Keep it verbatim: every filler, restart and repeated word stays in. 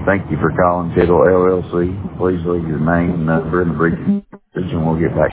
Thank you for calling Tittle L L C. Please leave your name, number, and a brief message, and we'll get back